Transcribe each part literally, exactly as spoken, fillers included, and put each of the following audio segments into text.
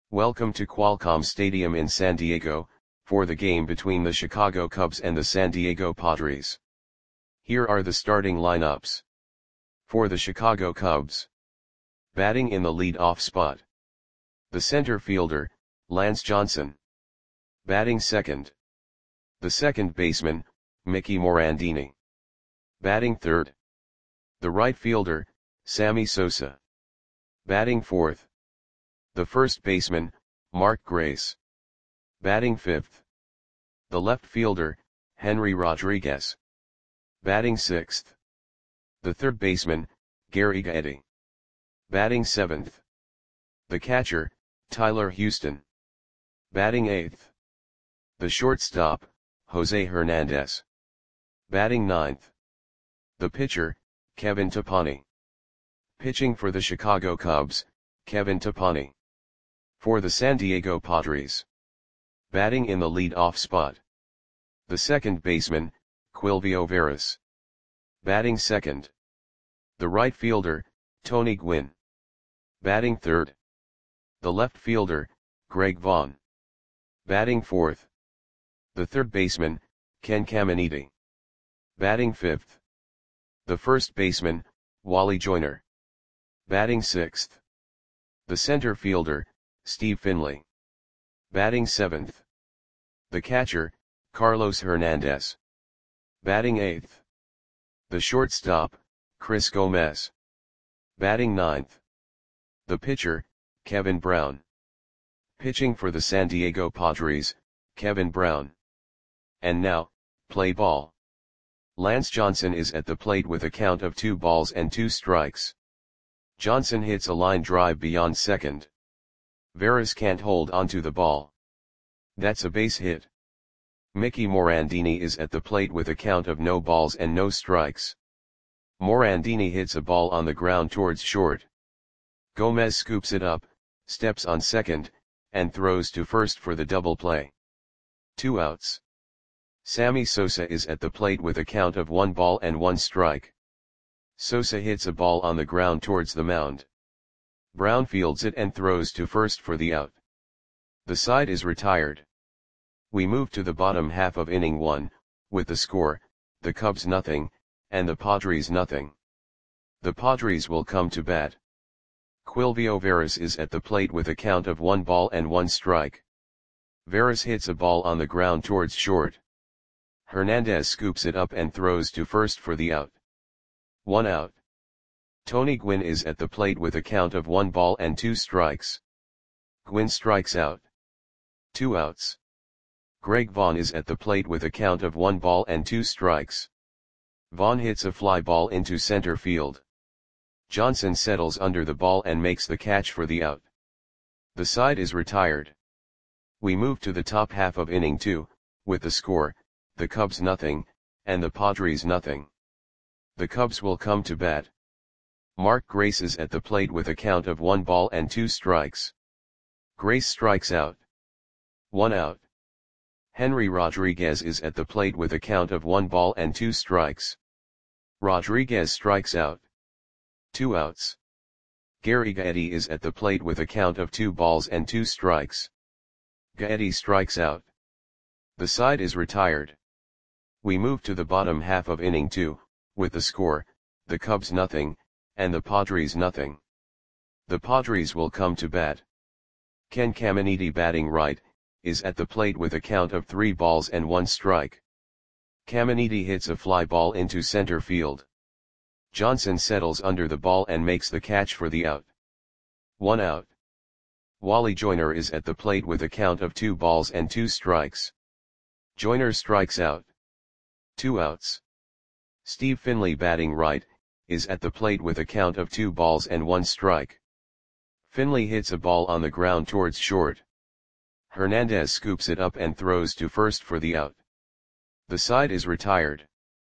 Welcome to Qualcomm Stadium in San Diego, for the game between the Chicago Cubs and the San Diego Padres. Here are the starting lineups. For the Chicago Cubs. Batting in the lead-off spot. The center fielder, Lance Johnson. Batting second. The second baseman, Mickey Morandini. Batting third. The right fielder, Sammy Sosa. Batting fourth. The first baseman, Mark Grace. Batting fifth. The left fielder, Henry Rodriguez. Batting sixth. The third baseman, Gary Gaetti. Batting seventh. The catcher, Tyler Houston. Batting eighth. The shortstop, Jose Hernandez. Batting ninth. The pitcher, Kevin Tapani. Pitching for the Chicago Cubs, Kevin Tapani. For the San Diego Padres. Batting in the lead-off spot. The second baseman, Quilvio Veras. Batting second. The right fielder, Tony Gwynn. Batting third. The left fielder, Greg Vaughn. Batting fourth. The third baseman, Ken Caminiti. Batting fifth. The first baseman, Wally Joyner. Batting sixth. The center fielder, Steve Finley. Batting seventh. The catcher, Carlos Hernandez. Batting eighth. The shortstop, Chris Gomez. Batting ninth. The pitcher, Kevin Brown. Pitching for the San Diego Padres, Kevin Brown. And now, play ball. Lance Johnson is at the plate with a count of two balls and two strikes. Johnson hits a line drive beyond second. Veras can't hold onto the ball. That's a base hit. Mickey Morandini is at the plate with a count of no balls and no strikes. Morandini hits a ball on the ground towards short. Gomez scoops it up, steps on second, and throws to first for the double play. Two outs. Sammy Sosa is at the plate with a count of one ball and one strike. Sosa hits a ball on the ground towards the mound. Brown fields it and throws to first for the out. The side is retired. We move to the bottom half of inning one, with the score, the Cubs nothing, and the Padres nothing. The Padres will come to bat. Quilvio Veras is at the plate with a count of one ball and one strike. Veras hits a ball on the ground towards short. Hernandez scoops it up and throws to first for the out. One out. Tony Gwynn is at the plate with a count of one ball and two strikes. Gwynn strikes out. Two outs. Greg Vaughn is at the plate with a count of one ball and two strikes. Vaughn hits a fly ball into center field. Johnson settles under the ball and makes the catch for the out. The side is retired. We move to the top half of inning two, with the score, the Cubs nothing, and the Padres nothing. The Cubs will come to bat. Mark Grace is at the plate with a count of one ball and two strikes. Grace strikes out. One out. Henry Rodriguez is at the plate with a count of one ball and two strikes. Rodriguez strikes out. Two outs. Gary Gaetti is at the plate with a count of two balls and two strikes. Gaetti strikes out. The side is retired. We move to the bottom half of inning two, with the score, the Cubs nothing, and the Padres nothing. The Padres will come to bat. Ken Caminiti batting right, is at the plate with a count of three balls and one strike. Caminiti hits a fly ball into center field. Johnson settles under the ball and makes the catch for the out. One out. Wally Joyner is at the plate with a count of two balls and two strikes. Joyner strikes out. Two outs. Steve Finley batting right, is at the plate with a count of two balls and one strike. Finley hits a ball on the ground towards short. Hernandez scoops it up and throws to first for the out. The side is retired.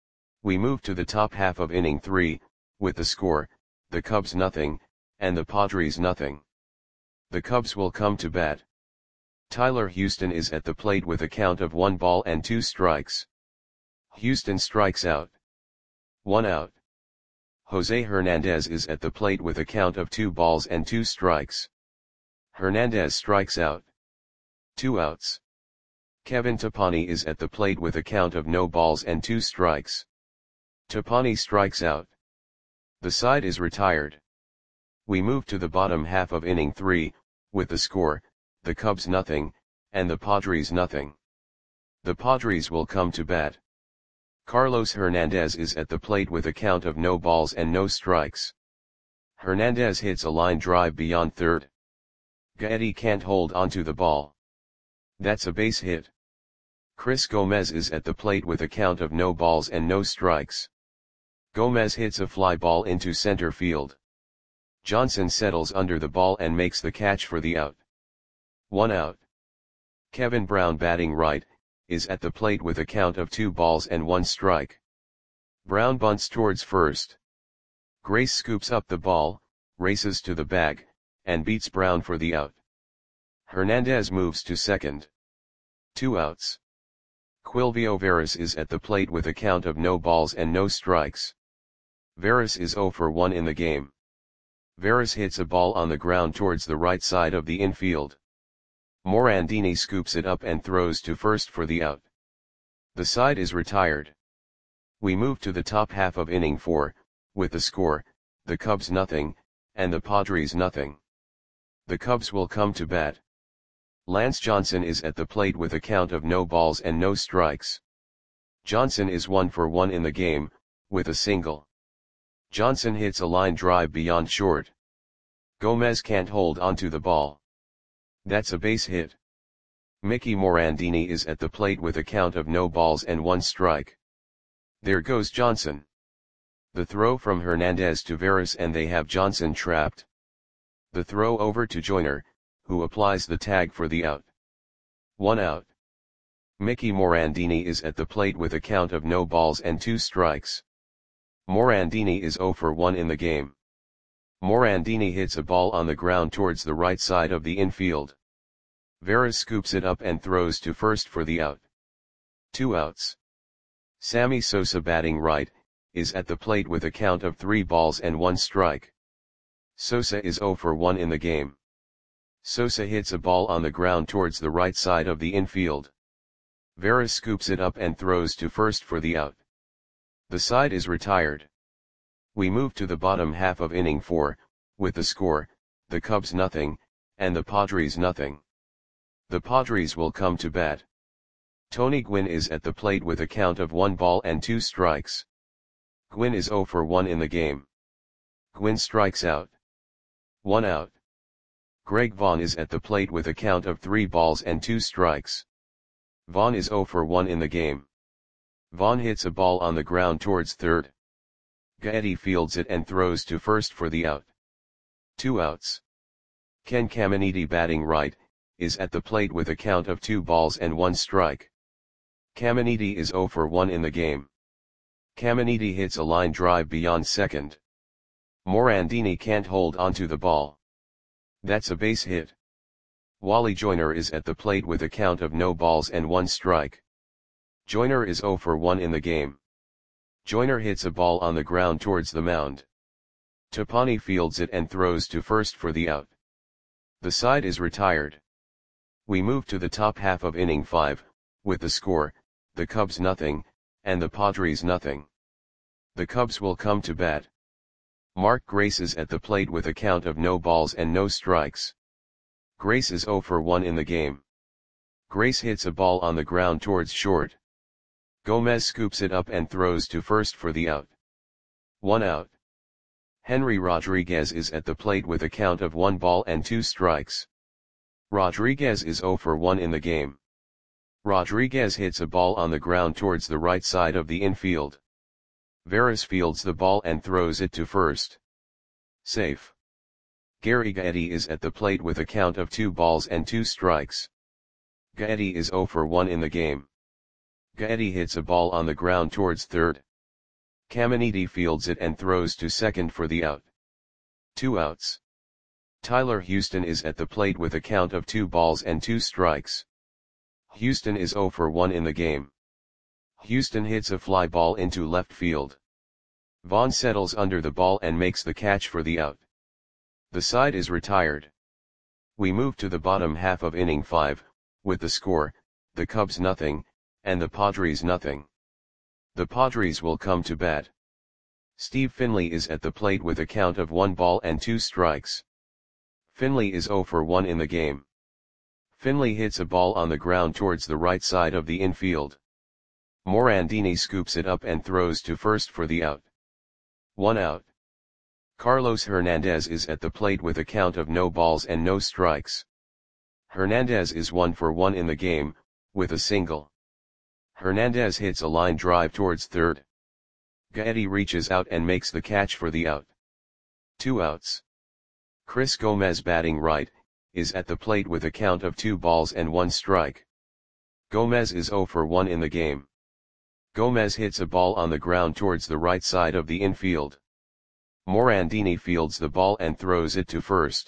We move to the top half of inning three, with the score, the Cubs nothing, and the Padres nothing. The Cubs will come to bat. Tyler Houston is at the plate with a count of one ball and two strikes. Houston strikes out. One out. Jose Hernandez is at the plate with a count of two balls and two strikes. Hernandez strikes out. Two outs. Kevin Tapani is at the plate with a count of no balls and two strikes. Tapani strikes out. The side is retired. We move to the bottom half of inning three, with the score, the Cubs nothing, and the Padres nothing. The Padres will come to bat. Carlos Hernandez is at the plate with a count of no balls and no strikes. Hernandez hits a line drive beyond third. Gaetti can't hold onto the ball. That's a base hit. Chris Gomez is at the plate with a count of no balls and no strikes. Gomez hits a fly ball into center field. Johnson settles under the ball and makes the catch for the out. One out. Kevin Brown, batting right, is at the plate with a count of two balls and one strike. Brown bunts towards first. Grace scoops up the ball, races to the bag, and beats Brown for the out. Hernandez moves to second. Two outs. Quilvio Veras is at the plate with a count of no balls and no strikes. Veras is oh for one in the game. Veras hits a ball on the ground towards the right side of the infield. Morandini scoops it up and throws to first for the out. The side is retired. We move to the top half of inning four, with the score, the Cubs nothing, and the Padres nothing. The Cubs will come to bat. Lance Johnson is at the plate with a count of no balls and no strikes. Johnson is one for one in the game, with a single. Johnson hits a line drive beyond short. Gomez can't hold onto the ball. That's a base hit. Mickey Morandini is at the plate with a count of no balls and one strike. There goes Johnson. The throw from Hernandez to Veras and they have Johnson trapped. The throw over to Joyner, who applies the tag for the out. One out. Mickey Morandini is at the plate with a count of no balls and two strikes. Morandini is oh for one in the game. Morandini hits a ball on the ground towards the right side of the infield. Veras scoops it up and throws to first for the out. Two outs. Sammy Sosa, batting right, is at the plate with a count of three balls and one strike. Sosa is oh for one in the game. Sosa hits a ball on the ground towards the right side of the infield. Veras scoops it up and throws to first for the out. The side is retired. We move to the bottom half of inning four, with the score, the Cubs nothing, and the Padres nothing. The Padres will come to bat. Tony Gwynn is at the plate with a count of one ball and two strikes. Gwynn is oh for one in the game. Gwynn strikes out. One out. Greg Vaughn is at the plate with a count of three balls and two strikes. Vaughn is oh for one in the game. Vaughn hits a ball on the ground towards third. Gaetti fields it and throws to first for the out. Two outs. Ken Caminiti, batting right, is at the plate with a count of two balls and one strike. Caminiti is oh for one in the game. Caminiti hits a line drive beyond second. Morandini can't hold onto the ball. That's a base hit. Wally Joyner is at the plate with a count of no balls and one strike. Joyner is oh for one in the game. Joyner hits a ball on the ground towards the mound. Tapani fields it and throws to first for the out. The side is retired. We move to the top half of inning five, with the score, the Cubs nothing, and the Padres nothing. The Cubs will come to bat. Mark Grace is at the plate with a count of no balls and no strikes. Grace is oh for one in the game. Grace hits a ball on the ground towards short. Gomez scoops it up and throws to first for the out. One out. Henry Rodriguez is at the plate with a count of one ball and two strikes. Rodriguez is oh for one in the game. Rodriguez hits a ball on the ground towards the right side of the infield. Veras fields the ball and throws it to first. Safe. Gary Gaetti is at the plate with a count of two balls and two strikes. Gaetti is oh for one in the game. Gaetti hits a ball on the ground towards third. Caminiti fields it and throws to second for the out. Two outs. Tyler Houston is at the plate with a count of two balls and two strikes. Houston is oh for one in the game. Houston hits a fly ball into left field. Vaughn settles under the ball and makes the catch for the out. The side is retired. We move to the bottom half of inning five, with the score, the Cubs nothing, and the Padres nothing. The Padres will come to bat. Steve Finley is at the plate with a count of one ball and two strikes. Finley is oh for one in the game. Finley hits a ball on the ground towards the right side of the infield. Morandini scoops it up and throws to first for the out. One out. Carlos Hernandez is at the plate with a count of no balls and no strikes. Hernandez is one for one in the game, with a single. Hernandez hits a line drive towards third. Gaetti reaches out and makes the catch for the out. Two outs. Chris Gomez, batting right, is at the plate with a count of two balls and one strike. Gomez is oh for one in the game. Gomez hits a ball on the ground towards the right side of the infield. Morandini fields the ball and throws it to first.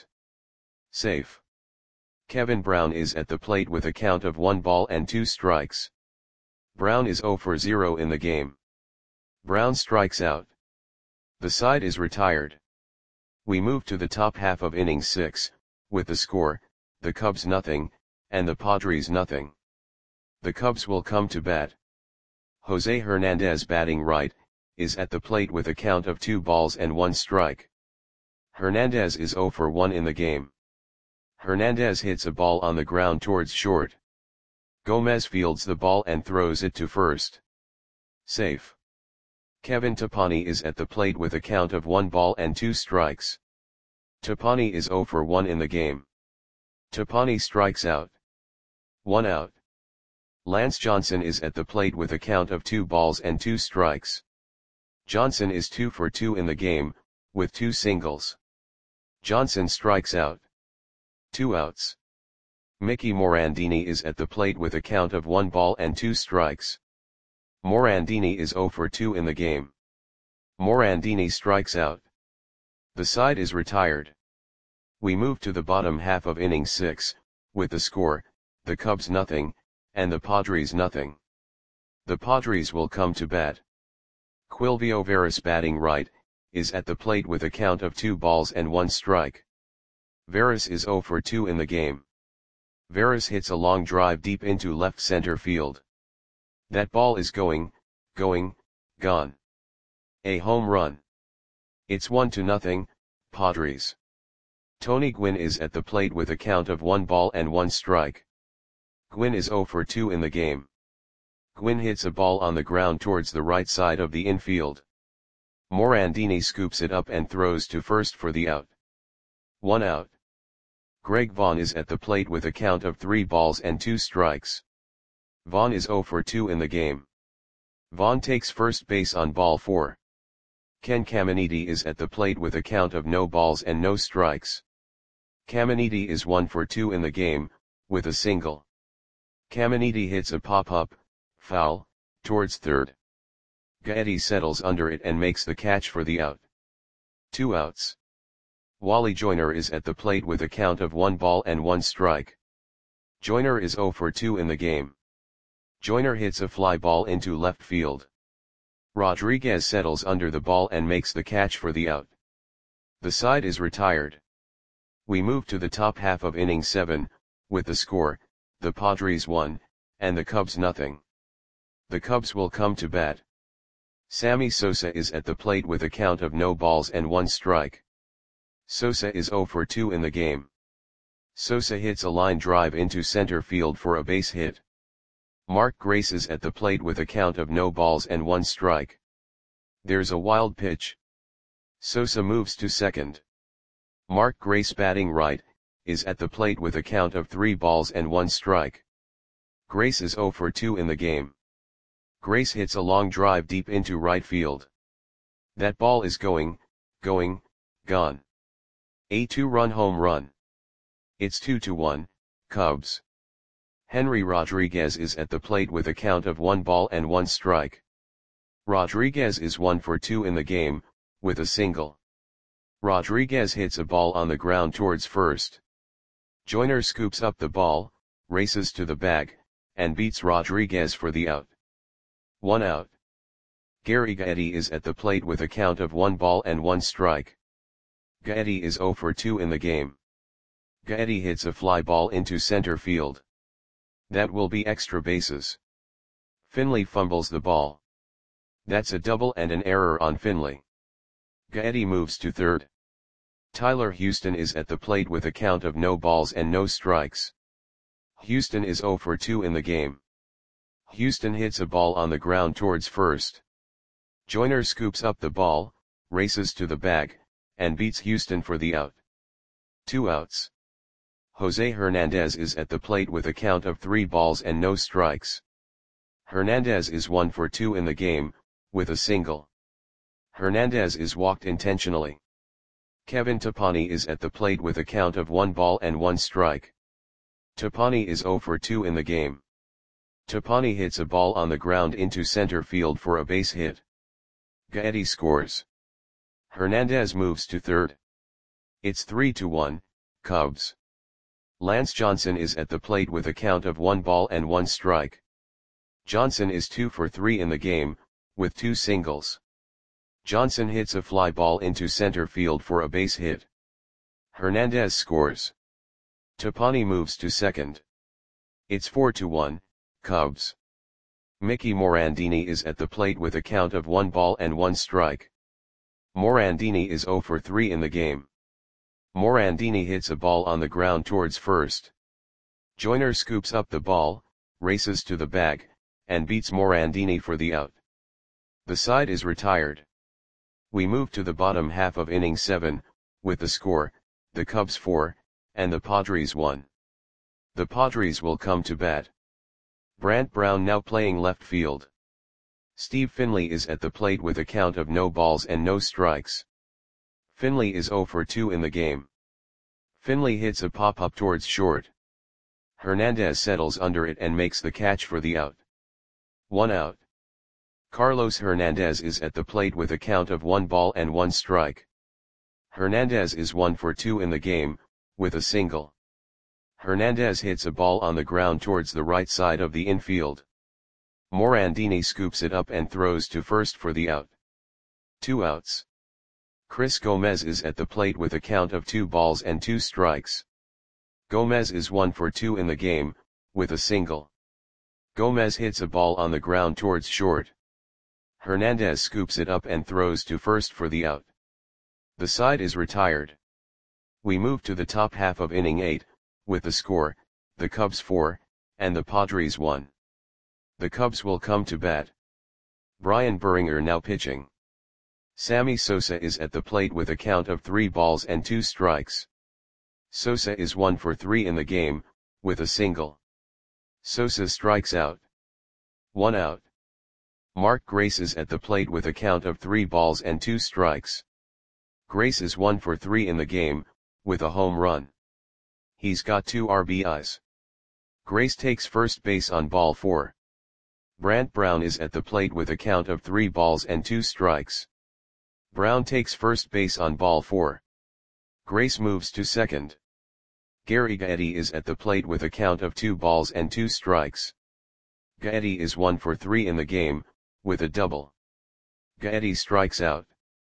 Safe. Kevin Brown is at the plate with a count of one ball and two strikes. Brown is oh for zero in the game. Brown strikes out. The side is retired. We move to the top half of inning six, with the score, the Cubs nothing, and the Padres nothing. The Cubs will come to bat. Jose Hernandez, batting right, is at the plate with a count of two balls and one strike. Hernandez is oh for one in the game. Hernandez hits a ball on the ground towards short. Gomez fields the ball and throws it to first. Safe. Kevin Tapani is at the plate with a count of one ball and two strikes. Tapani is oh for one in the game. Tapani strikes out. One out. Lance Johnson is at the plate with a count of two balls and two strikes. Johnson is two for two in the game, with two singles. Johnson strikes out. Two outs. Mickey Morandini is at the plate with a count of one ball and two strikes. Morandini is oh for two in the game. Morandini strikes out. The side is retired. We move to the bottom half of inning six, with the score, the Cubs nothing, and the Padres nothing. The Padres will come to bat. Quilvio Veras, batting right, is at the plate with a count of two balls and one strike. Veras is oh for two in the game. Veras hits a long drive deep into left center field. That ball is going, going, gone. A home run. It's one to nothing, Padres. Tony Gwynn is at the plate with a count of one ball and one strike. Gwynn is oh for two in the game. Gwynn hits a ball on the ground towards the right side of the infield. Morandini scoops it up and throws to first for the out. One out. Greg Vaughn is at the plate with a count of three balls and two strikes. Vaughn is oh for two in the game. Vaughn takes first base on ball four. Ken Caminiti is at the plate with a count of no balls and no strikes. Caminiti is one for two in the game, with a single. Caminiti hits a pop-up, foul, towards third. Gaetti settles under it and makes the catch for the out. Two outs. Wally Joyner is at the plate with a count of one ball and one strike. Joyner is oh for two in the game. Joyner hits a fly ball into left field. Rodriguez settles under the ball and makes the catch for the out. The side is retired. We move to the top half of inning seven, with the score, the Padres one, and the Cubs nothing. The Cubs will come to bat. Sammy Sosa is at the plate with a count of no balls and one strike. Sosa is oh for two in the game. Sosa hits a line drive into center field for a base hit. Mark Grace is at the plate with a count of no balls and one strike. There's a wild pitch. Sosa moves to second. Mark Grace, batting right, is at the plate with a count of three balls and one strike. Grace is oh for two in the game. Grace hits a long drive deep into right field. That ball is going, going, gone. A two-run home run. It's two to one, Cubs. Henry Rodriguez is at the plate with a count of one ball and one strike. Rodriguez is one for two in the game, with a single. Rodriguez hits a ball on the ground towards first. Joyner scoops up the ball, races to the bag, and beats Rodriguez for the out. One out. Gary Gaetti is at the plate with a count of one ball and one strike. Gaetti is oh for two in the game. Gaetti hits a fly ball into center field. That will be extra bases. Finley fumbles the ball. That's a double and an error on Finley. Gaetti moves to third. Tyler Houston is at the plate with a count of no balls and no strikes. Houston is zero for two in the game. Houston hits a ball on the ground towards first. Joyner scoops up the ball, races to the bag, and beats Houston for the out. Two outs. Jose Hernandez is at the plate with a count of three balls and no strikes. Hernandez is one for two in the game, with a single. Hernandez is walked intentionally. Kevin Tapani is at the plate with a count of one ball and one strike. Tapani is zero for two in the game. Tapani hits a ball on the ground into center field for a base hit. Gaetti scores. Hernandez moves to third. It's three to one, Cubs. Lance Johnson is at the plate with a count of one ball and one strike. Johnson is two for three in the game, with two singles. Johnson hits a fly ball into center field for a base hit. Hernandez scores. Tapani moves to second. It's four to one, Cubs. Mickey Morandini is at the plate with a count of one ball and one strike. Morandini is zero for three in the game. Morandini hits a ball on the ground towards first. Joyner scoops up the ball, races to the bag, and beats Morandini for the out. The side is retired. We move to the bottom half of inning seven, with the score, the Cubs four, and the Padres one. The Padres will come to bat. Brant Brown now playing left field. Steve Finley is at the plate with a count of no balls and no strikes. Finley is zero for two in the game. Finley hits a pop-up towards short. Hernandez settles under it and makes the catch for the out. One out. Carlos Hernandez is at the plate with a count of one ball and one strike. Hernandez is one for two in the game, with a single. Hernandez hits a ball on the ground towards the right side of the infield. Morandini scoops it up and throws to first for the out. Two outs. Chris Gomez is at the plate with a count of two balls and two strikes. Gomez is one for two in the game, with a single. Gomez hits a ball on the ground towards short. Hernandez scoops it up and throws to first for the out. The side is retired. We move to the top half of inning eight, with the score, the Cubs four, and the Padres one. The Cubs will come to bat. Brian Buringer now pitching. Sammy Sosa is at the plate with a count of three balls and two strikes. Sosa is one for three in the game, with a single. Sosa strikes out. One out. Mark Grace is at the plate with a count of three balls and two strikes. Grace is one for three in the game, with a home run. He's got two R B Is. Grace takes first base on ball four. Brant Brown is at the plate with a count of three balls and two strikes. Brown takes first base on ball four. Grace moves to second. Gary Gaetti is at the plate with a count of two balls and two strikes. Gaetti is one for three in the game, with a double. Gaetti strikes out.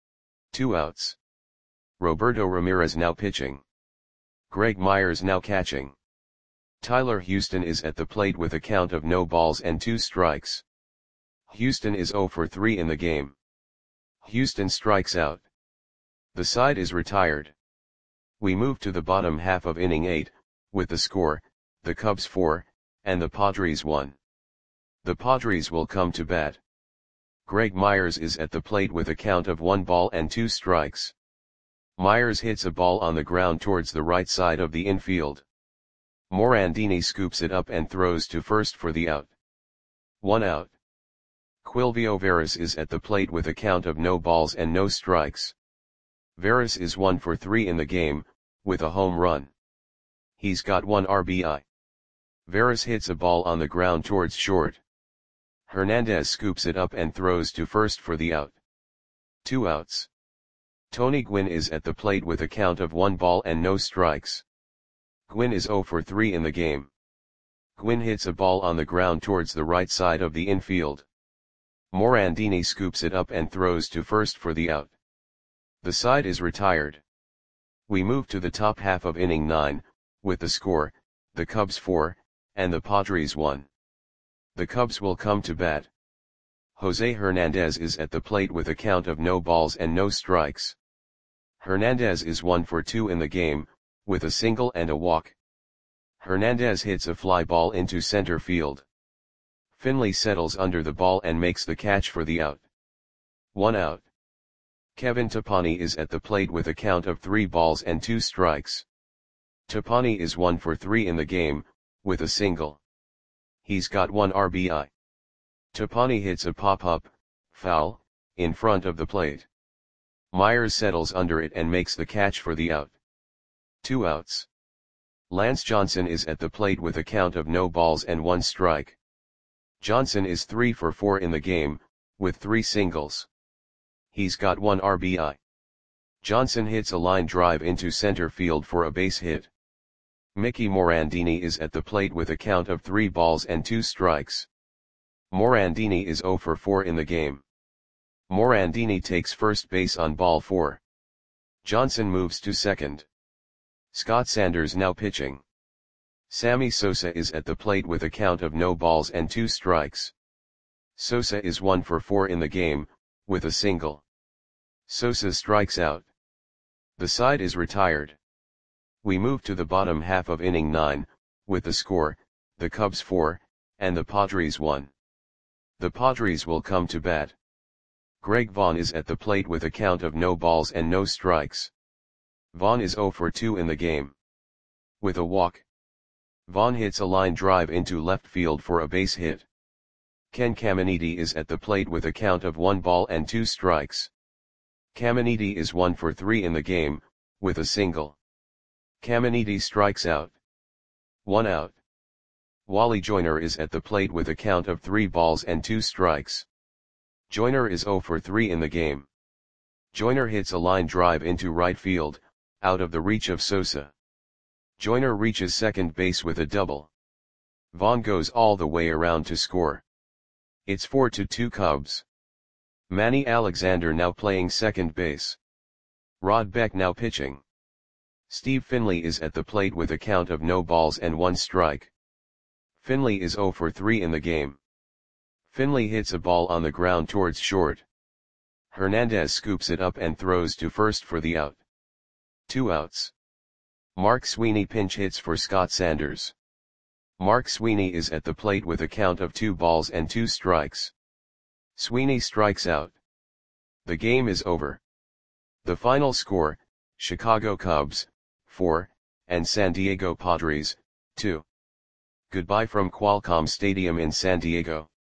Two outs. Roberto Ramirez now pitching. Greg Myers now catching. Tyler Houston is at the plate with a count of no balls and two strikes. Houston is zero for three in the game. Houston strikes out. The side is retired. We move to the bottom half of inning eight, with the score, the Cubs four, and the Padres one. The Padres will come to bat. Greg Myers is at the plate with a count of one ball and two strikes. Myers hits a ball on the ground towards the right side of the infield. Morandini scoops it up and throws to first for the out. One out. Quilvio Veras is at the plate with a count of no balls and no strikes. Veras is one for three in the game, with a home run. He's got one R B I. Veras hits a ball on the ground towards short. Hernandez scoops it up and throws to first for the out. Two outs. Tony Gwynn is at the plate with a count of one ball and no strikes. Gwynn is zero for three in the game. Gwynn hits a ball on the ground towards the right side of the infield. Morandini scoops it up and throws to first for the out. The side is retired. We move to the top half of inning nine, with the score, the Cubs four, and the Padres one. The Cubs will come to bat. Jose Hernandez is at the plate with a count of no balls and no strikes. Hernandez is one for two in the game, with a single and a walk. Hernandez hits a fly ball into center field. Finley settles under the ball and makes the catch for the out. One out. Kevin Tapani is at the plate with a count of three balls and two strikes. Tapani is one for three in the game, with a single. He's got one R B I. Tapani hits a pop-up, foul, in front of the plate. Myers settles under it and makes the catch for the out. Two outs. Lance Johnson is at the plate with a count of no balls and one strike. Johnson is three for four in the game, with three singles. He's got one R B I. Johnson hits a line drive into center field for a base hit. Mickey Morandini is at the plate with a count of three balls and two strikes. Morandini is zero for four in the game. Morandini takes first base on ball four. Johnson moves to second. Scott Sanders now pitching. Sammy Sosa is at the plate with a count of no balls and two strikes. Sosa is one for four in the game, with a single. Sosa strikes out. The side is retired. We move to the bottom half of inning nine, with the score, the Cubs four, and the Padres one. The Padres will come to bat. Greg Vaughn is at the plate with a count of no balls and no strikes. Vaughn is zero for two in the game. With a walk. Vaughn hits a line drive into left field for a base hit. Ken Caminiti is at the plate with a count of one ball and two strikes. Caminiti is one for three in the game, with a single. Caminiti strikes out. One out. Wally Joyner is at the plate with a count of three balls and two strikes. Joyner is zero for three in the game. Joyner hits a line drive into right field, out of the reach of Sosa. Joyner reaches second base with a double. Vaughn goes all the way around to score. It's four to two Cubs. Manny Alexander now playing second base. Rod Beck now pitching. Steve Finley is at the plate with a count of no balls and one strike. Finley is zero for three in the game. Finley hits a ball on the ground towards short. Hernandez scoops it up and throws to first for the out. Two outs. Mark Sweeney pinch hits for Scott Sanders. Mark Sweeney is at the plate with a count of two balls and two strikes. Sweeney strikes out. The game is over. The final score, Chicago Cubs, four, and San Diego Padres, two. Goodbye from Qualcomm Stadium in San Diego.